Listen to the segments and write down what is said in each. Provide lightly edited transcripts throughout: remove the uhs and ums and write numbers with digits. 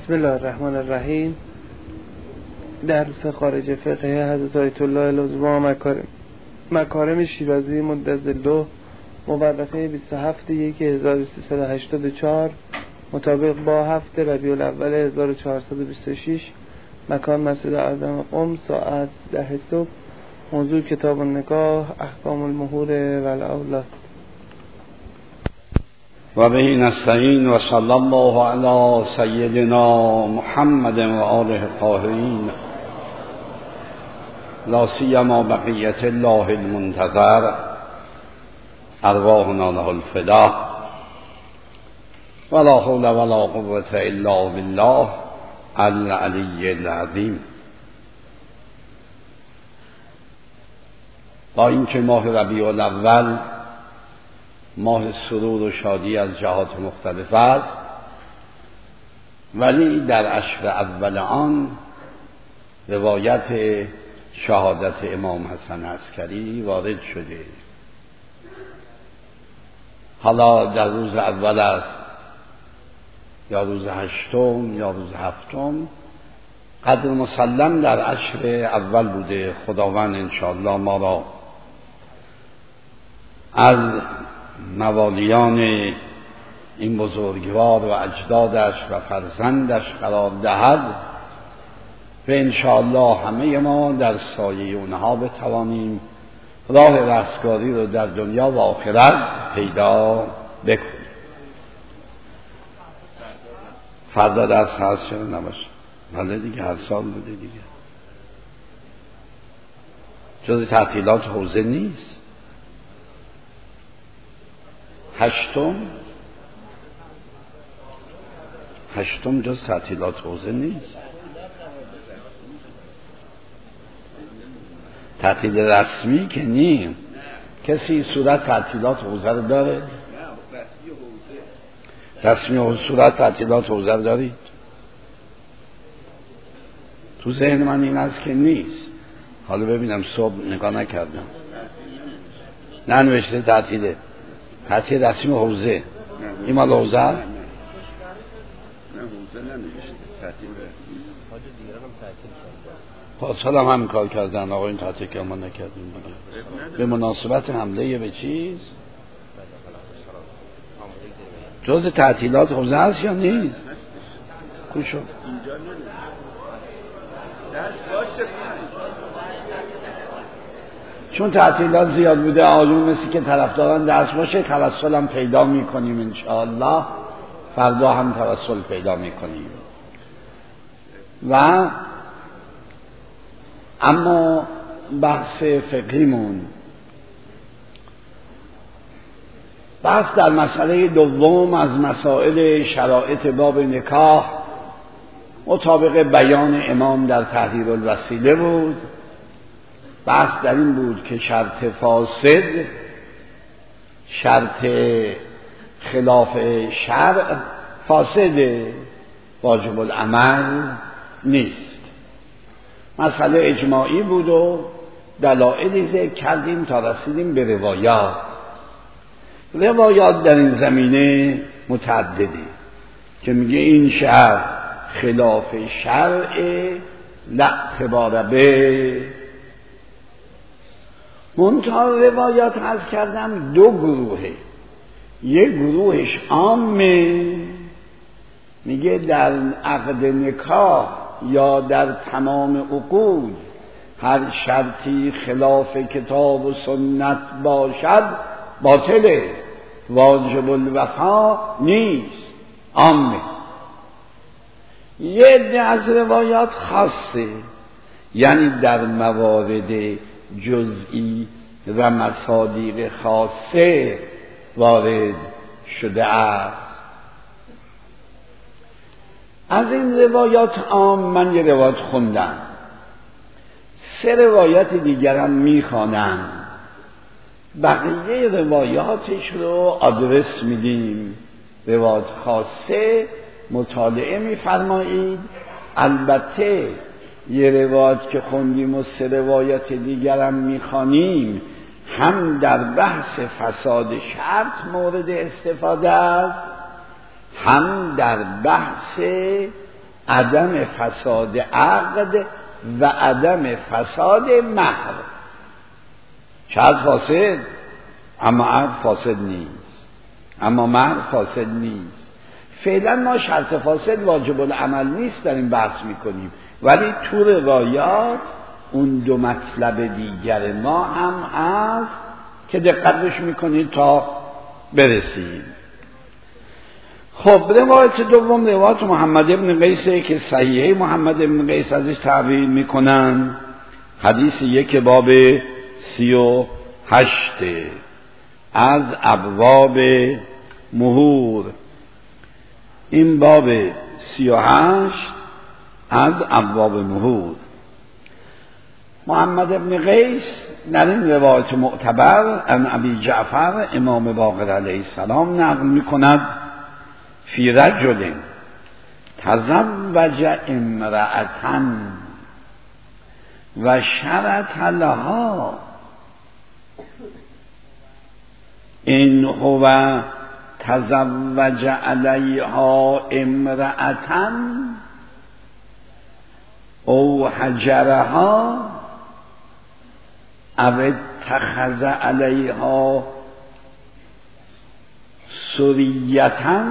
بسم الله الرحمن الرحیم. درس خارج فقه حضرت آیت الله العظما مکارم شیرازی مدظله مورخه 27/1/1384 مطابق با 7 ربیع الاول 1426. مکان مسجد اعظم قم، ساعت 10 صبح. موضوع کتاب النکاح، احکام المهور و الاولاد. و به نستعین و صلی الله علی سیدنا محمد و آله الطاهرین لا سیما بقیت الله المنتظر ارواحنا له الفدا ولا حول ولا قوة الا بالله العلی العظیم. با اینکه ماه ربیع الاول ماه سرور و شادی از جهات مختلف است، ولی در عشر اول آن روایت شهادت امام حسن عسکری وارد شده. حالا در روز اول است یا روز هشتم یا روز هفتم، قدر مسلم در عشر اول بوده. خداوند انشاءالله ما را از موالیان این بزرگوار و اجدادش و فرزندش قرار دهد و انشاءالله همه ما در سایه اونها بتوانیم راه رستگاری رو در دنیا و آخرت پیدا بکنیم. فردا درس هست چرا نباشه؟ بله دیگه، هر سال بوده دیگه، جز تعطیلات حوزه نیست. هشتم جز تعطیلات حوزه نیست. تعطیل رسمی که نیم. کسی صورت تعطیلات حوزه رو داره؟ رسمی صورت تعطیلات حوزه رو دارید؟ تو ذهن من این است که نیست. حالا ببینم، صبح نگاه نکردم، ننوشته تعطیله. تعطیل رسمی حوزه این مال حوزه هست؟ نه حوزه ننوشته، تعطیل رسمی. حاجه دیگران هم تعطیل کردن، پاسال هم همین کار کردن. آقا این تعطیل که ما نکردیم دیگه به مناسبت حمله به چیز. جز تعطیلات حوزه هست یا نیست؟ خوشو اینجا چون تعطیلات زیاد بوده، آجون مثل که طرفداران درس باشه. توسل هم پیدا میکنیم انشاءالله، فردا هم توسل پیدا میکنیم. و اما بحث فقهیمون، بحث در مسئله دوم از مسائل شرایط باب نکاح مطابق بیان امام در تحریر الوسیله بود. بحث در این بود که شرط فاسد، شرط خلاف شرع فاسد، واجب العمل نیست. مسئله اجماعی بود و دلایلی ذکر کردیم تا رسیدیم به روایات. روایات در این زمینه متعدده که میگه این شرع خلاف شرع لا اعتبار به. منتها روایات عرض کردم دو گروهه. یک گروهش عامه، میگه در عقد نکاح یا در تمام عقود هر شرطی خلاف کتاب و سنت باشد باطله، واجب الوفا نیست، عامه. یه عده از روایات خاصه، یعنی در موارد جزئی و مصادیق خاصه وارد شده است. از این روایات عام من یه روایت خوندم، 3 روایت دیگرم میخوانم. بقیه روایاتش رو آدرس میدیم. روایت خاصه مطالعه میفرمایید. البته یه روایت که خوندیم و 3 روایت دیگرم میخوانیم هم در بحث فساد شرط مورد استفاده است، هم در بحث عدم فساد عقد و عدم فساد مهر. شرط فاسد اما عقد فاسد نیست، اما مهر فاسد نیست. فعلا ما شرط فاسد واجب العمل نیست داریم بحث میکنیم، ولی تو روایات اون دو مطلب دیگر ما هم هست که دقتش میکنید تا برسیم. خب روایت دوم روایت محمد ابن قیسه که صحیحه محمد ابن قیس ازش تعبیر میکنن. حدیث یک باب 38 از ابواب مهور. این باب 38 از ابواب مهور. محمد ابن قیس در این روایت معتبر عن ابی جعفر امام باقر علیه السلام نقل میکند فی رجل تزوج امرأة و شرط لها این هو تزوج علیها امرأة او حجرها او اتخذ علیها سریتا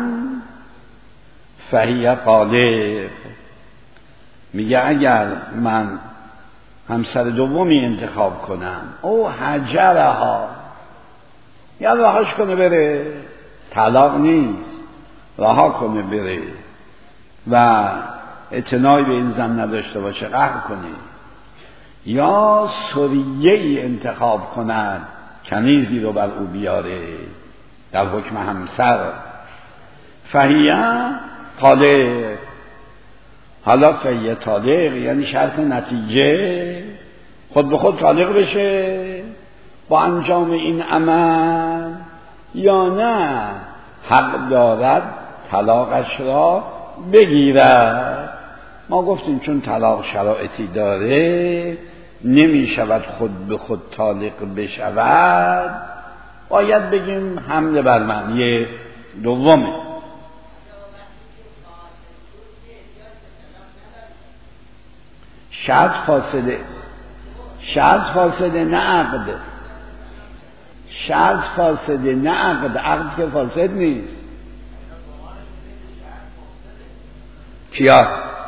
فهی طالق. میگه اگر من همسر دومی انتخاب کنم او حجرها یا رهاش کنه بره، طلاق نیست، رها کنه بره و اعتنایی به این زن نداشته باشه، قهر کنه، یا سریه‌ای انتخاب کند کنیزی رو بر او بیاره در حکم همسر، فهیه طالق. حالا فهیه طالق یعنی شرط نتیجه خود به خود طالق بشه با انجام این عمل، یا نه حق دارد طلاقش را بگیرد. ما گفتیم چون طلاق شرایطی داره نمی شود خود به خود طالق بشود، باید بگیم حمل بر معنی دومه. شرط فاسده نه عقد. شرط فاسده نه عقد. عقد که فاسد نیست. کیا؟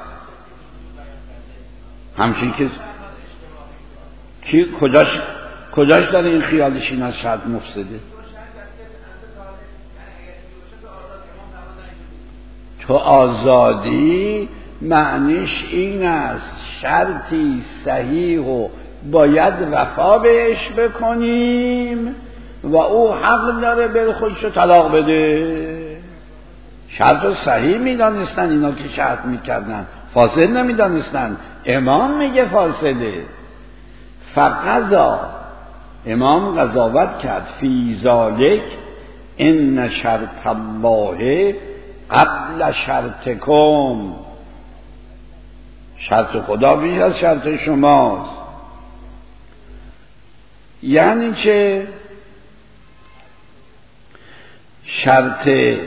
همچین که کی کجاش داره این خیالش این از شرط مفسده؟ تو آزادی معنیش این است شرطی صحیح و باید وفا بهش بکنیم و او حق داره به خودشو طلاق بده. شرط صحیح میدانستن اینا که شرط میکردن، فاسد نمیدانستن. امام میگه فاسده. فقضا امام قضاوت کرد فی ذالک ان شرط الله قبل شرطکم. شرط خدا بیش از شرط شماست. یعنی چه؟ شرط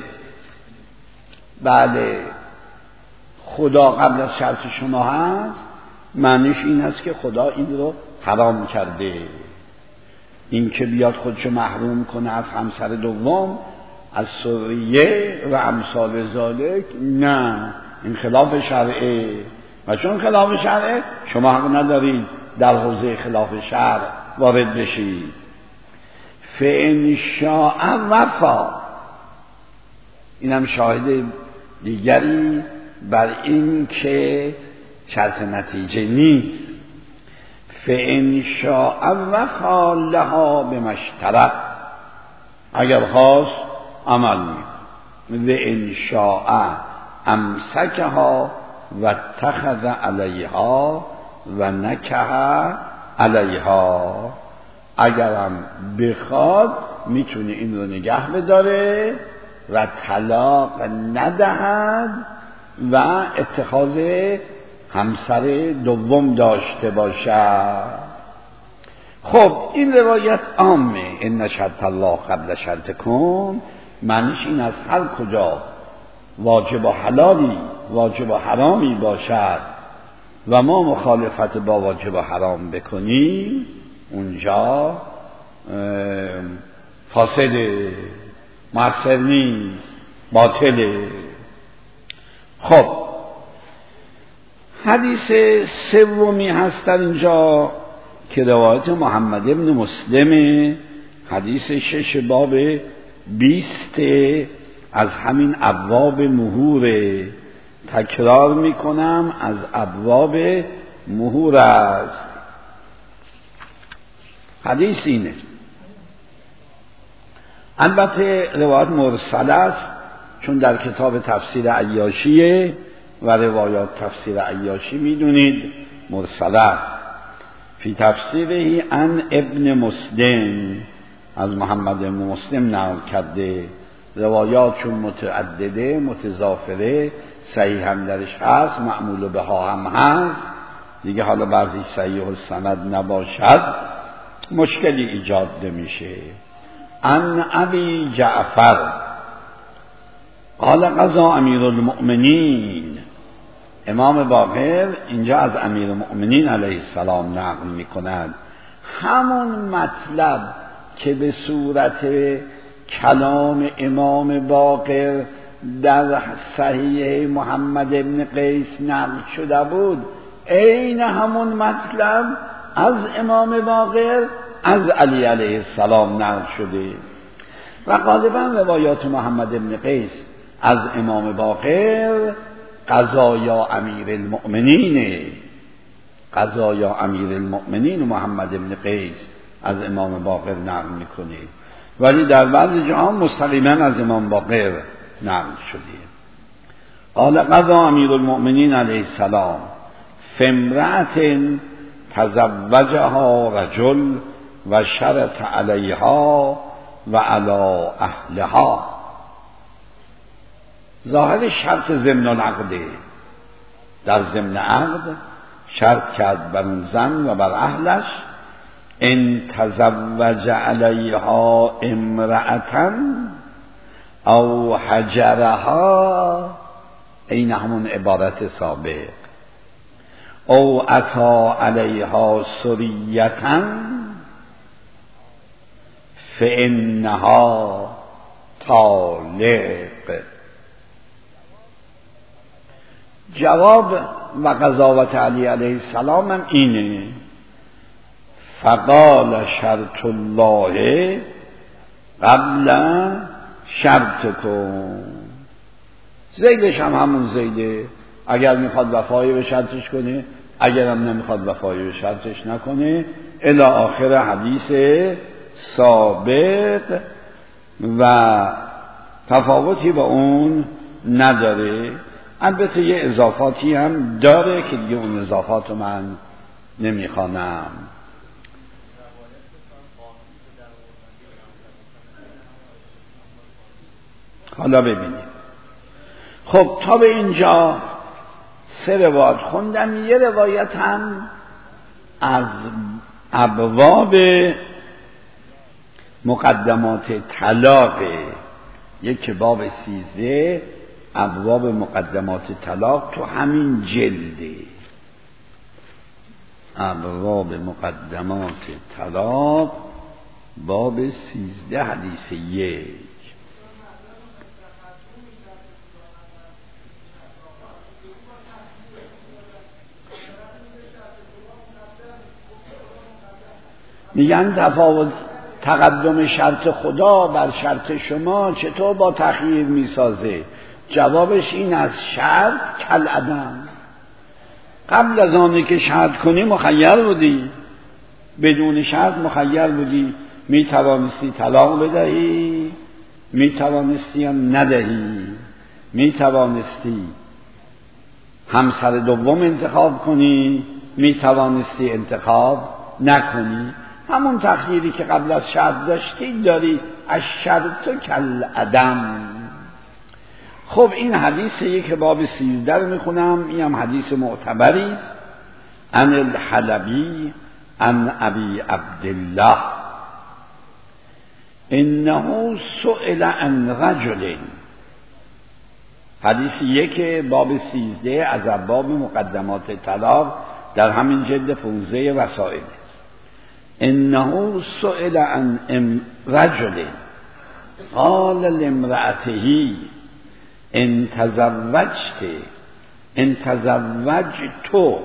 بله خدا قبل از شرط شما هست، معنیش این است که خدا این رو حرام کرده. این که بیاد خودشو محروم کنه از همسر دوم، از سریه و امثال ذالک، نه، این خلاف شرعه و چون خلاف شرعه شما حق ندارید در حوزه خلاف شرع وارد بشید. فإن شاء وفا. اینم شاهد دیگری بر این که شرط نتیجه نیست. فإن شاء وفا لها بمشترط. اگر خواست عمل می‌کند. وإن شاء امسکها و اتخذ علیها و نکح علیها. اگرم بخواد میتونه این رو نگه بداره و طلاق ندهد و اتخاذ همسر دوم داشته باشد. خب این روایت عامه. ان شرط الله قبل شرطکم، معنیش این از هر کجا واجب و حلالی واجب و حرامی باشد و ما مخالفت با واجب و حرام بکنیم، اونجا فاسده، مؤثر نیست، باطله. خب حدیث سومی هست در اینجا که روایت محمد ابن مسلم، حدیث 6 باب 20 از همین ابواب مهور. تکرار میکنم از ابواب مهور است. حدیث اینه، البته روایت مرسل است چون در کتاب تفسیر عیاشیه و روایات تفسیر عیاشی میدونید مرسل است. فی تفسیره عن ابن مسلم، از محمد ابن مسلم نقل کرده. روایات چون متعدده متضافره، صحیح هم درش هست، معمول بها هم هست دیگه، حالا بعضی صحیح السند نباشد مشکلی ایجاد نمیشه. عن ابی جعفر قال قضا امیر المؤمنین، امام باقر اینجا از امیر المؤمنین علیه السلام نقل میکند همون مطلب که به صورت کلام امام باقر در صحیح محمد ابن قیس نقل شده بود، عین همون مطلب از امام باقر از علی علیه السلام نقل شده و غالبا روایات محمد ابن قیس از امام باقر قضایا امیر المؤمنین، قضایا امیر المؤمنین محمد ابن قیس از امام باقر نقل میکنه، ولی در بعضی جاها مستقیما از امام باقر نقل شده. قال قضا امیر المؤمنین علیه السلام فامرأة تزوجها رجل و شرط علیها و علی اهلها. ظاهر شرط ضمن العقده، در ضمن عقد شرط کرد بر اون زن و بر اهلش، ان تزوج علیها امرأة او حجرها، این همون عبارت سابق، او عطا علیها سریة فانها طالق. جواب و قضاوت علی علیه السلام هم اینه، فقال شرط الله قبل شرطکم. زیدش هم همون زیده، اگر میخواد وفای به شرطش کنه، اگر هم نمیخواد وفای به شرطش نکنه، الی آخر حدیث ثابت و تفاوتی با اون نداره. البته یه اضافاتی هم داره که دیگه اون اضافات من نمیخوانم. حالا ببینید. خب تا به اینجا 3 روایت خوندم. یه روایت هم از ابواب مقدمات طلاق، یک باب 13 ابواب مقدمات طلاق تو همین جلده. ابواب مقدمات طلاق باب 13 حدیث 1. میگن تفاوت تقدم شرط خدا بر شرط شما چطور با تخییر میسازه؟ جوابش این از شرط کل عدم. قبل از آنی که شرط کنی مخیر بودی، بدون شرط مخیر بودی، میتوانستی طلاق بدهی، میتوانستی هم ندهی، میتوانستی همسر دوم انتخاب کنی، میتوانستی انتخاب نکنی. همون تخییری که قبل از شرط داشتی داری، از شرط کل عدم. خب این حدیثیه که باب 13 رو میخونم. این هم حدیث معتبری است. عن الحلبی عن ابی عبدالله انه سئل عن رجل، حدیث 1 باب 13 از ابواب مقدمات طلاق در همین جلد 15 وسائل. انه سئل عن رجل قال لامرأته ان تزوجت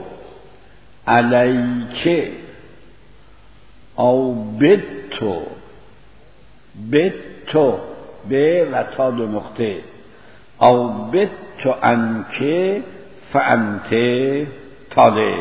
علیک او بت به و تا 2 نقطه او بت انکه فانت طالق.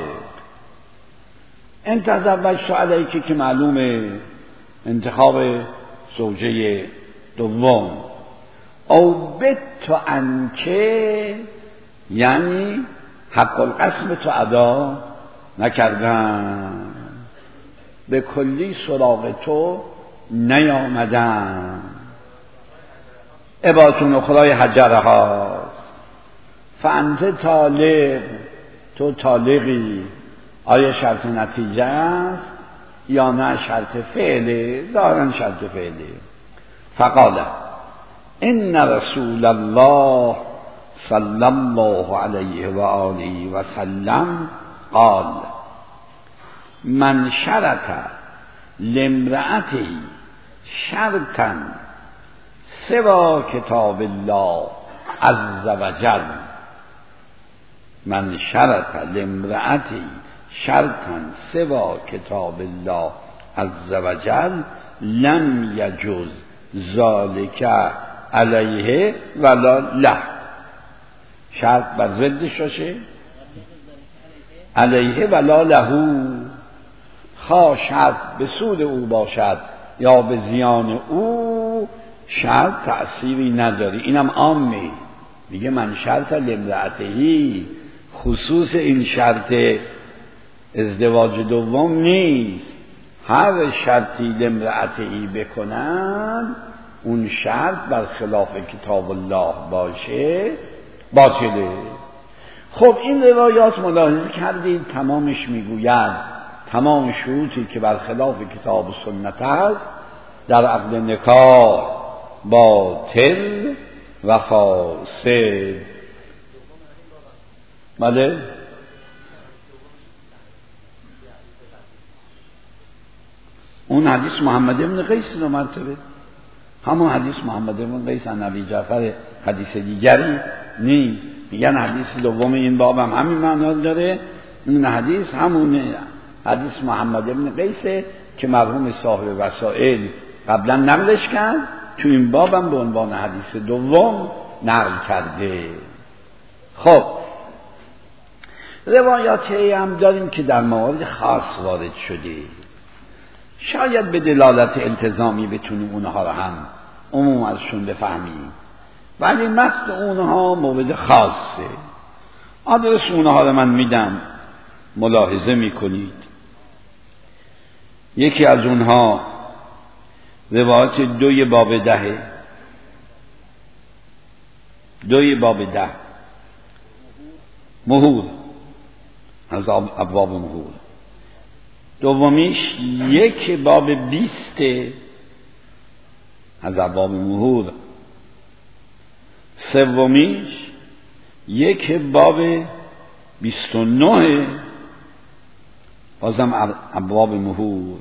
ان تزوجت علیک که معلومه انتخاب زوجه دوم، او بت انکه یعنی حق القسم تو ادا نکردن، به کلی سراغ تو نیامدن. عبارتون اخرای حجره هاست. فانت طالق، تو طالقی. آیا شرط نتیجه است یا نه شرط فعله؟ ظاهرا شرط فعله. فقال ان رسول الله صلی الله علیه و آله و سلم قال من شرط لامرأته شرطا سوى کتاب الله عز وجل، من شرط لامرأته شرطا سوى کتاب الله عز وجل لم یجوز ذلك علیه ولا له. شرط بر ضدش باشه، علیه ولا له، خواه شرط به سود او باشد یا به زیان او، شرط تأثیری نداری. اینم عامه، میگه من شرط لامرأتهی، خصوص این شرط ازدواج دوم نیست. هر شرطی لامرأتهی بکنن اون شرط بر خلاف کتاب الله باشه باطله. خب این روایات ملاحظه کردید تمامش میگوید تمام شروطی که بر خلاف کتاب و سنت است در عقد نکاح باطل و فاسد. بله اون حدیث محمد بن قیس دو مرتبه، همون حدیث محمد بن قیس عن ابی جعفر، حدیث دیگری نیست. میگن حدیث دوم این باب هم همین معنا داره. این حدیث همون حدیث محمد بن قیس که مرحوم صاحب وسائل قبلا نقلش کرد، تو این باب هم به عنوان حدیث دوم نقل کرده. خب روایاتی هم داریم که در موارد خاص وارد شده، شاید به دلالت التزامی بتونیم اونها رو هم عموم ازشون بفهمیم، ولی متن اونها مورد خاصه. آدرس اونها رو من میدم، ملاحظه میکنید. یکی از اونها روایت 2 باب 10، 2 باب 10 مهور از ابواب مهور. دومیش 1 باب 20 از ابواب مهور. سومیش 1 باب 29 بازم ابواب مهور.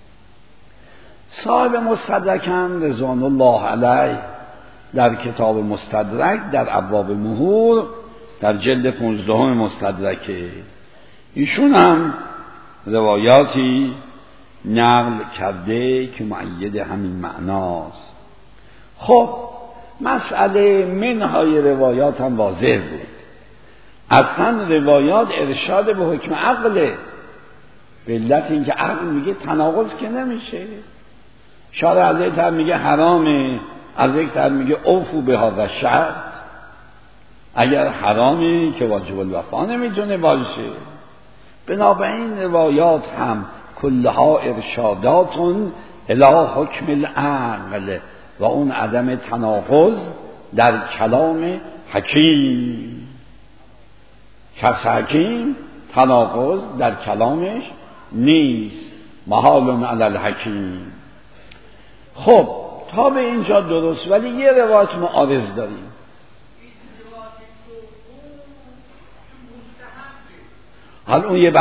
صاحب مستدرک هم رضوان الله علیه در کتاب مستدرک در ابواب مهور در جلد 15 مستدرکه، ایشون هم روایاتی نقل کرده که مؤید همین معناست. خب مسئله منهای روایات هم واضح بود. اصلا روایات ارشاد به حکم عقله، به علت اینکه عقل میگه تناقض که نمیشه. شارع از یک طرف میگه حرامه، از یک طرف میگه اوفو به هذا شرط. اگر حرامه که واجب الوفا نمیتونه باشه. بنابراین روایات هم کلها ارشاداتون الی حکم العقل و اون عدم تناقض در کلام حکیم. شخص حکیم تناقض در کلامش نیست، محال علی الحکیم. خب تا به اینجا درست، ولی یه روایت معارض داریم. حال اون یه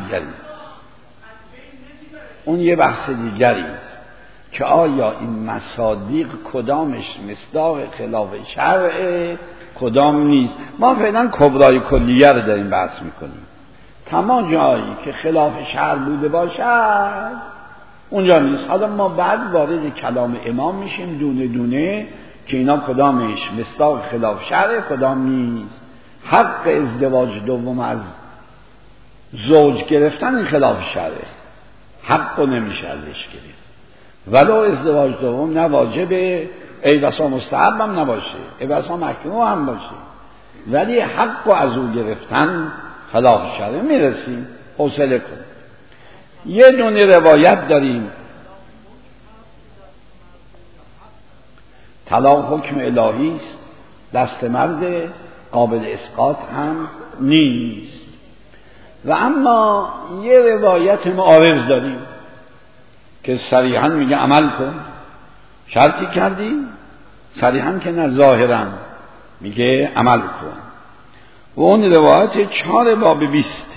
بحث دیگری است که آیا این مصادیق کدامش مصداق خلاف شرع کدام نیست. ما فعلا کبرای کلیه رو داریم بحث میکنیم. تمام جایی که خلاف شرع بوده باشد اونجا نیست. حالا ما بعد وارد کلام امام میشیم دونه دونه که اینا کدامش مصداق خلاف شرع کدام نیست. حق ازدواج دوم از زوج گرفتن این خلاف شرع، حق رو نمیشه ازش گرفت، ولو ازدواج دوم نه واجبه، ای بسا مستحب هم نباشه، ای بسا مکروه هم باشه، ولی حق رو از او گرفتن خلاف شرع. میرسیم، حوصله کن. یه دونه روایت داریم طلاق حکم الهی است، دست مرد، قابل اسقاط هم نیست. و اما یه روایت معارض داریم که صریحاً میگه عمل کن. شرطی کردی؟ صریحاً که نه، ظاهراً میگه عمل کن. و اون روایت 4 باب 20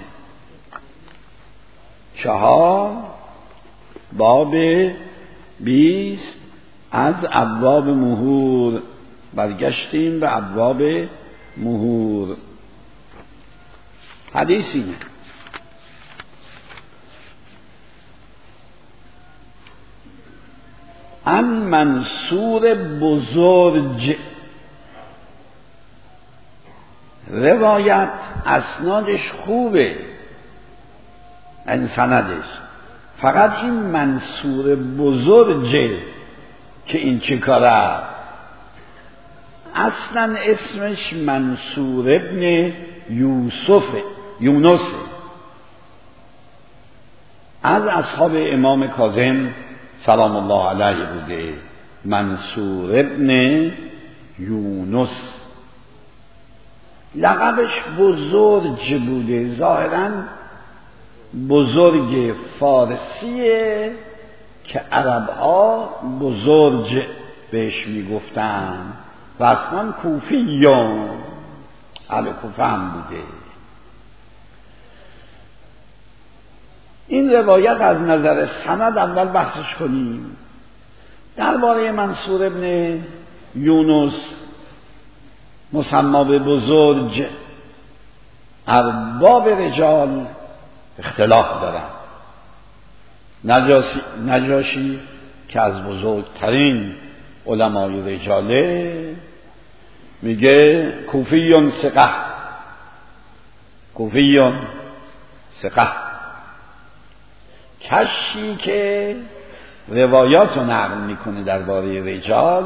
4 باب 20 از ابواب مهور. برگشتیم به ابواب مهور. حدیثی ان منصور بزرگ، روایت اسنادش خوبه، این سندش، فقط این منصور بزرگ که این چه کار است. اصلا اسمش منصور ابن یونس از اصحاب امام کاظم سلام الله علیه بوده. منصور ابن یونس لقبش بزرگ بوده، ظاهراً بزرگ فارسیه که عربها بزرگ بهش میگفتن و اصلا کوفیون، اهل کوفه هم بوده. این روایت از نظر سند اول بحثش کنیم. درباره منصور ابن یونس مسما به بزرگ ارباب رجال اختلاف دارن. نجاشی که از بزرگترین علمای رجاله میگه کوفیون ثقه. کشی که روایات رو نقل میکنه درباره رجال،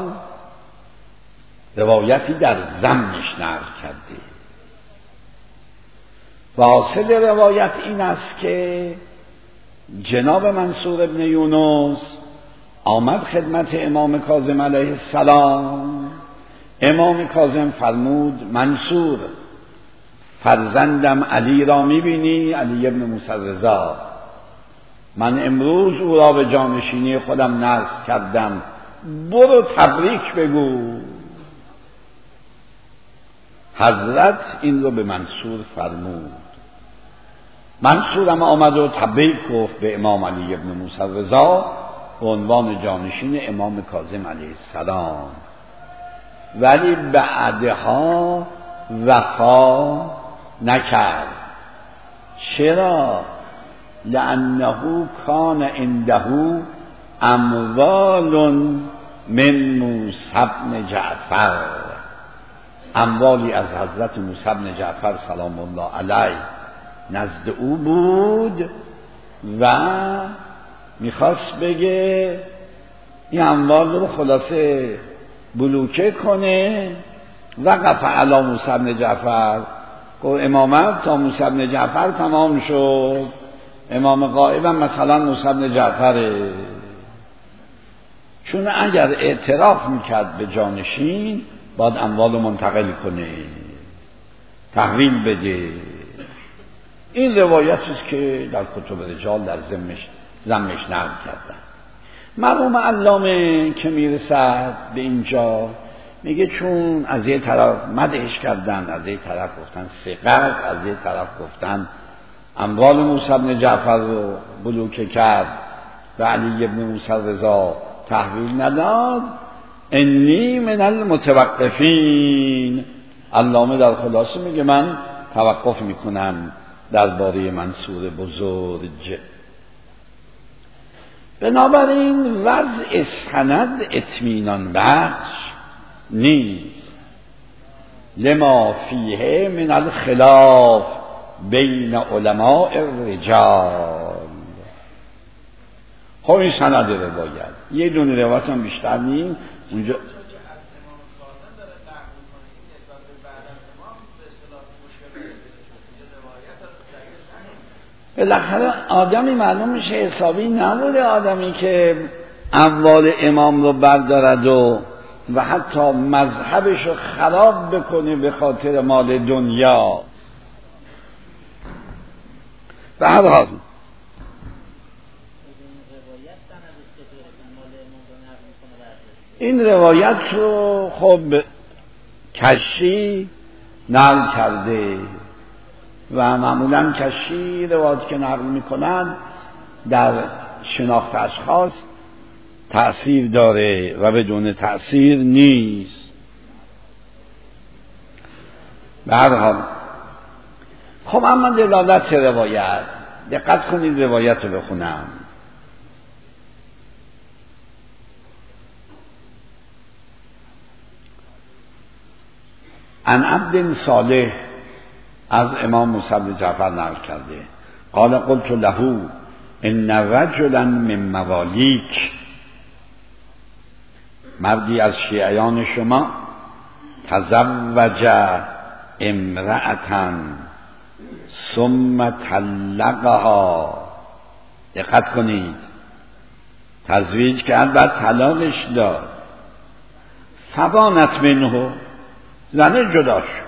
روایتی در ضمنش نقل کرده. واصل روایت این است که جناب منصور ابن یونس آمد خدمت امام کاظم علیه السلام. امام کاظم فرمود منصور فرزندم علی را میبینی؟ علی ابن موسی رضا. من امروز او را به جانشینی خودم نصب کردم، برو تبریک بگو. حضرت این رو به منصور فرمود. منصورم آمد و تبریک گفت به امام علی ابن موسی رضا به عنوان جانشین امام کاظم علیه السلام، ولی بعدها وفا نکرد. چرا؟ لأنه کان عنده اموال من موسی بن جعفر، اموالی از حضرت موسی بن جعفر سلام الله علیه نزد او بود و میخواست بگه این اموال رو خلاصه بلوکه کنه. وقف علی موسی بن جعفر، گفت امامت تا موسی بن جعفر تمام شد، امام غایبم مثلا موسی بن جعفره. چون اگر اعتراف میکرد به جانشین باید اموال رو منتقل کنه، تحویل بده. این روایتی است که در کتب رجال در ضمنش نقل کردن. مرحوم علامه که میرسد به اینجا میگه چون از یه طرف مدحش کردن، از یه طرف گفتن ثقت، از یه طرف گفتن اموال موسی بن جعفر رو بلوکه کرد و علی بن موسی رضا تحویل نداد. انی من المتوقفین. علامه در خلاصه میگه من توقف میکنم درباره منصور بزرگ. بنابراین وضع سند اطمینان بخش نیست، لما فیه من الخلاف بین علماء الرجال. خب این سند روایت یه دونه روایت هم بیشتر نیست اونجا. بالاخره آدمی معلوم میشه حسابی نبوده، آدمی که اموال امام رو بردارد و حتی مذهبش رو خراب بکنه به خاطر مال دنیا. به هر حال این روایت رو خب کشی نقل کرده و معمولا کشی روایت که نقل میکنند در شناخت اشخاص تأثیر داره و بدون تأثیر نیست. به هر حال خب اما دلالت روایت، دقت کنید روایت رو بخونم. عن عبد صالح از امام موسی بن جعفر نقل کرده قال قلت له ان رجلا من موالیک، مردی از شیعیان شما تزوج امرأة ثم طلقها. دقت کنید، تزویج کرد بعد طلاقش داد. فبانت منه، زنه جدا شد.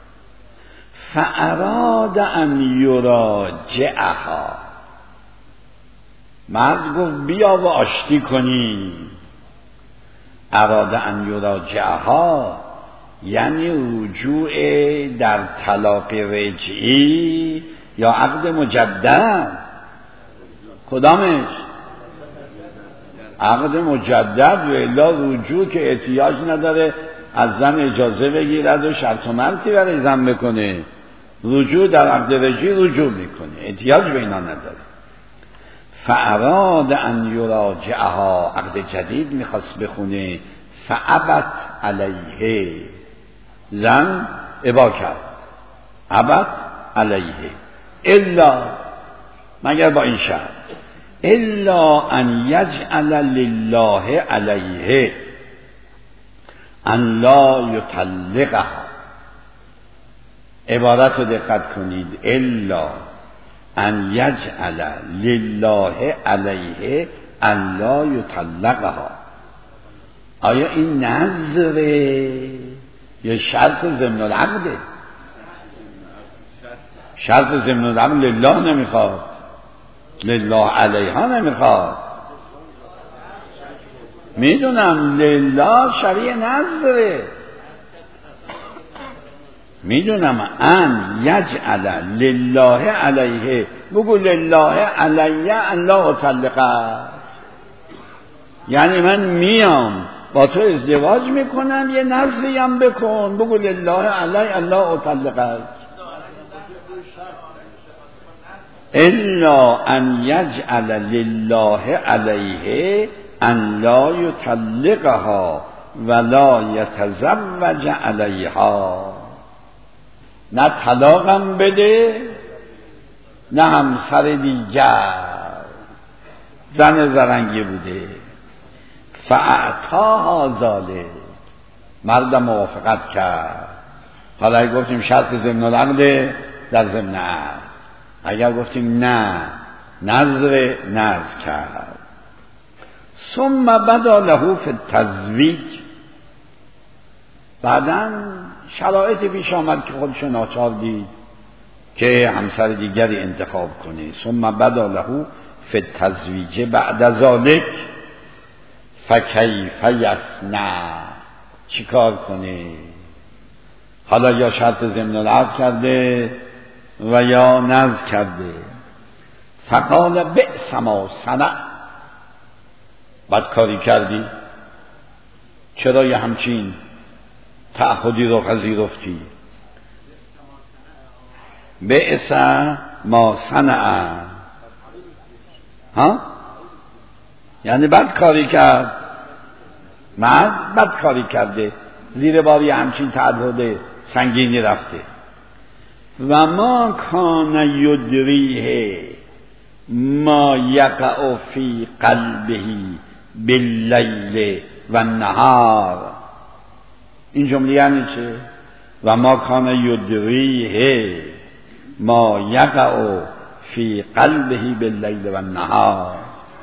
فاراد ان یراجعها، مرد گفت بیا و آشتی کنی. اراد ان یراجعها یعنی رجوع در طلاق رجعی یا عقد مجدد. کدامش؟ عقد مجدد، و الا رجوع که احتیاج نداره از زن اجازه بگیرد و شرط و مرطی برای زن بکنه. رجوع در عقد رجعی رجوع میکنه، احتیاج به اینا نداره. فاراد ان یراجعها، عقد جدید میخواست بخونه. فابت علیه، زن ابا کرد. ابت علیه الا، مگر با این شرط الا ان یجعل لله علیه ان لا یطلقها. عبارت رو دقت کنید، الا ان یجعل لله علیه ان لا یطلقها. آیا این نظره یا شرط ضمن العقده؟ شرط ضمن العقد لله نمیخواد، لله علیها نمیخواد. میدونم لله شریع نظره، میدونم ان یجعل لله علیه، بگو لله علیه ان لا اطلقه، یعنی من میام با تو ازدواج میکنم یه نظری هم بکن، بگو لله علیه ان لا اطلقه. الا ان یجعل لله علیه ان لا یطلقها ولا یتزوج علیها. نه طلاقم بده نه همسر دیگر. زن زرنگی بوده. فاعطاها ذلک، مردم موافقت کرد. حالا اگه گفتیم شرط ضمن العقد در ضمن عقد، اگر گفتیم نه نظر کرد. ثم بدا له فی التزویج، بعداً شرایط پیش آمد که خودش ناچار دید که همسر دیگری انتخاب کنه. ثم بدا له فی التزویج بعد ذلک فکیف یصنع، چی کار کنه؟ حالا یا شرط ضمن العقد کرده و یا نذر کرده. فقال بئس ما صنع، بدکاری کردی، چرا یه همچین تعهدی رو پذیرفتی؟ بئس ما صنع، ها یعنی بدکاری کرد، مرد بدکاری کرده، زیر بار یه همچین تعهد سنگینی رفته. و ما کان یدریه ما یقع فی قلبه باللیل و النهار. این جمله یعنی چه؟ و ما کان یدریه ما یقع فی قلبه باللیل و النهار.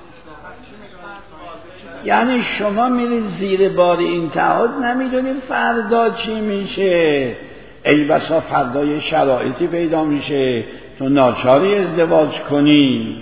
یعنی شما میرید زیر بار این تعهد، نمیدونید فردا چی میشه. ای بسا فردای شرایطی پیدا میشه تو ناچاری ازدواج کنی،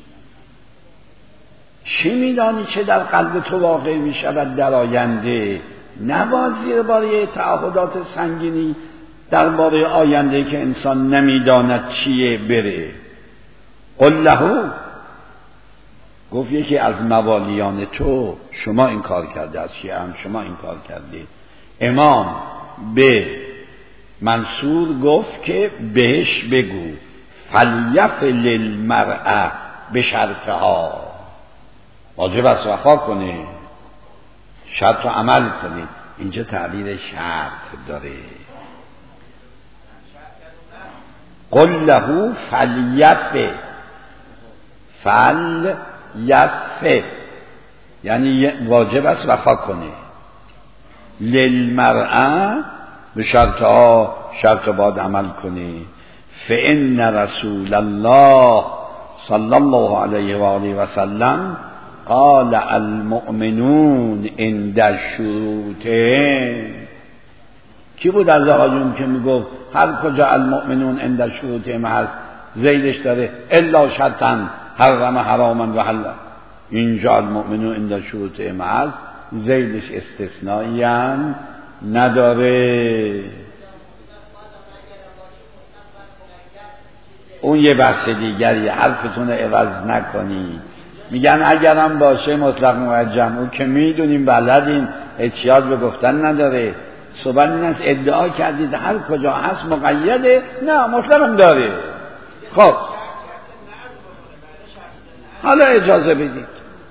چی میدانی چه در قلب تو واقع میشود در آینده. نباید زیر بار تعهدات سنگینی در باره آینده که انسان نمیداند چیه بره. قل له، گفت یکی از موالیان تو شما این کار کرده، از شیعه هم شما این کار کرده. امام به منصور گفت که بهش بگو فلیفعل المرأة بشرطها، واجب است وفا کنه، شرط رو عمل کنید. اینجا تعبیر شرط داره. قل له فلیفعل یعنی واجب است وفا کنه. للمرأة به شرطها، شرط باید عمل کنی. فإن رسول الله صلی الله علیه و آله و سلم قال المؤمنون عند شروطهم. کی بود از آقایون که میگفت هر کجا المؤمنون عند شروطهم هست زیدش داره الا شرطا حرم حراما و حل. اینجا المؤمنون عند شروطهم هست زیدش استثنایی هم نداره. اون یه بحث دیگری، حرفتون رو عوض نکنی. میگن اگرم باشه مطلق موجم، اون که میدونیم بلدیم، احتیاج به گفتن نداره. صحبت این است ادعا کردید هر کجا هست مقیده، نه مطلق هم داره. خب حالا اجازه بدید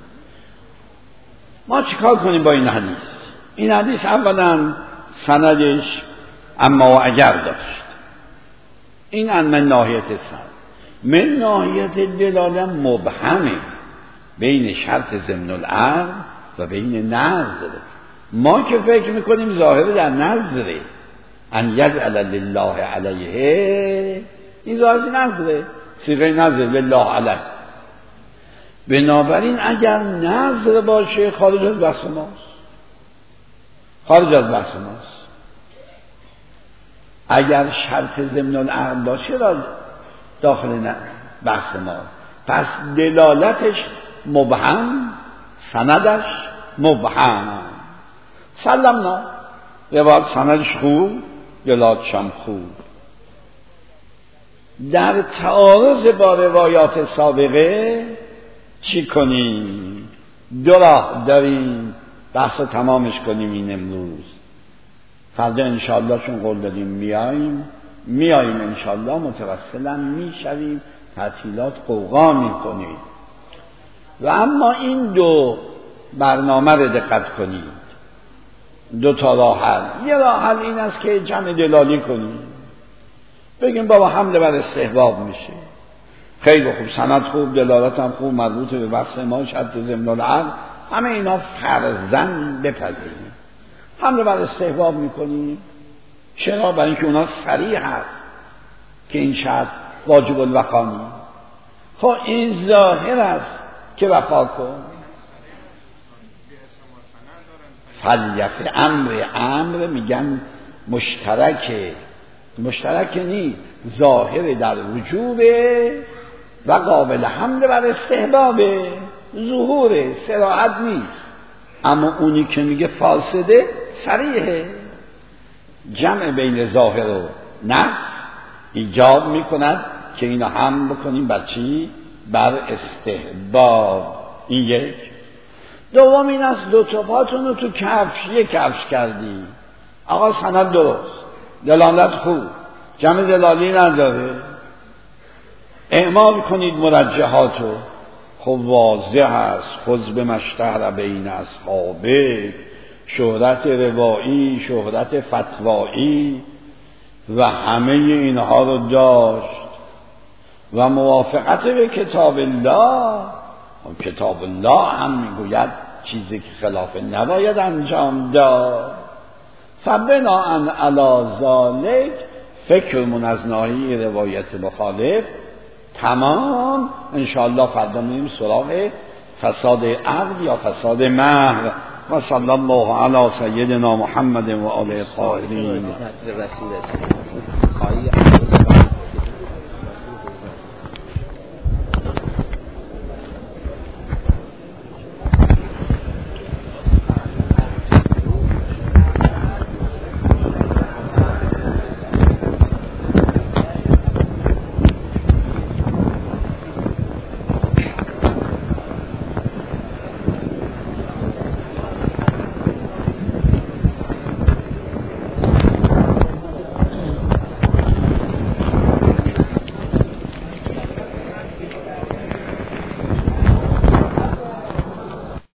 ما چیکار کنیم با این حدیث. این حدیث اولا سندش اما و اگر داشت. این من ناحیت سند، من ناحیت دلاله مبهمه بین شرط ضمن العقد و بین نذر. ما که فکر میکنیم ظاهر در نذره، ان یجعل لله علیه، این ظاهر نذره، صیغه نذر لله علیه. بنابراین اگر نذر باشه خارج از بحث ماست، خارج از بحث ماست. اگر شرط ضمن العقد باشه داخل بحث ما، پس دلالتش مبهم، سندش مبهم. سلمنا، روایت سندش خوب، دلالتش هم خوب. در تعارض با روایات سابقه چی کنیم؟ دو راه داریم، بحث رو تمامش کنیم این امروز. فردا انشاءالله چون قول دادیم میاییم انشاءالله، متوسلا میشویم، تعطیلات قوقا میکنید. و اما این دو برنامه رو دقت کنید، دو تا راه حل. یه راه حل این است که جمع دلالی کنید، بگیم بابا حمله بر استحباب میشه، خیلی خوب، سند خوب، دلالت هم خوب، مربوط به بحث ما، شرط ضمن العقد، همه اینا فرضاً بپذیریم. حمله بر استحباب میکنیم. چرا؟ برای اینکه اونا صریح هست که این شرط واجب الوفا نیست. خب این ظاهر است که وفا کن. فلیفعل امر میگن مشترک نیست، ظاهر در وجوبه و قابل حمله بر استحبابه، ظهور صراحت نیست. اما اونی که میگه فاسده صریحه. جمع بین ظاهر و نفس ایجاب میکند که اینو هم بکنیم بر چی؟ بر استحباب. این یک. دوم این است دو تا پاتون رو تو کفش یک کفش کردی، آقا سند درست، دلالت خوب، جمع دلالی نداره، اعمال کنید مرجحاتو، خب واضح است خذ بمشتهر بین اصحابه، شهرت روایی، شهرت فتوایی و همه اینها رو داشت و موافقت به کتاب الله. کتاب الله هم میگوید چیزی که خلاف نباید انجام داد. فبناء علی ذلک فکرمون از ناحیه روایت مخالف تمام. انشاءالله فردا میریم سراغ فساد عقد یا فساد مهر. و صلی الله علی سیدنا محمد و آله الطاهرین.